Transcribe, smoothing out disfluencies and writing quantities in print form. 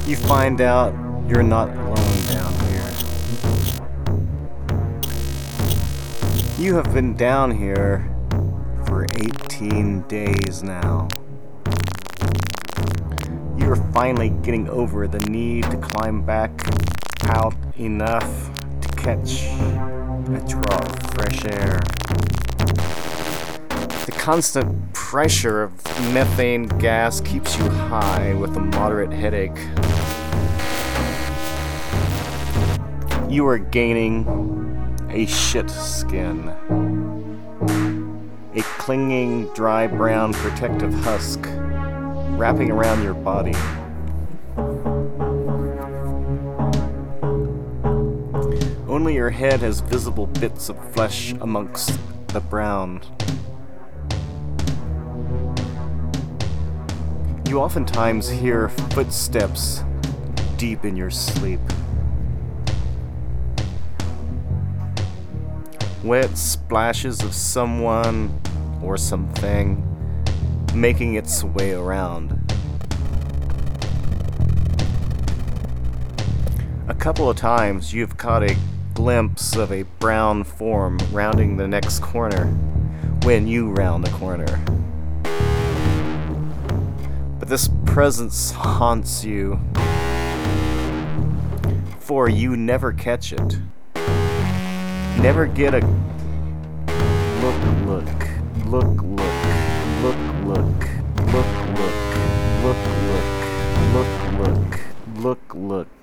You find out you're not alone down here. You have been down here for 18 days now. You are finally getting over the need to climb back out enough to catch a draught of fresh air. The constant pressure of methane gas keeps you high with a moderate headache. You are gaining a shit skin. A clinging, dry brown protective husk wrapping around your body. Only your head has visible bits of flesh amongst the brown. You oftentimes hear footsteps deep in your sleep. Wet splashes of someone or something making its way around. A couple of times you've caught a glimpse of a brown form rounding the next corner when you round the corner. But this presence haunts you, for you never catch it. Never get a look, look, look, look, look, look, look, look, look, look, look, look, look, look.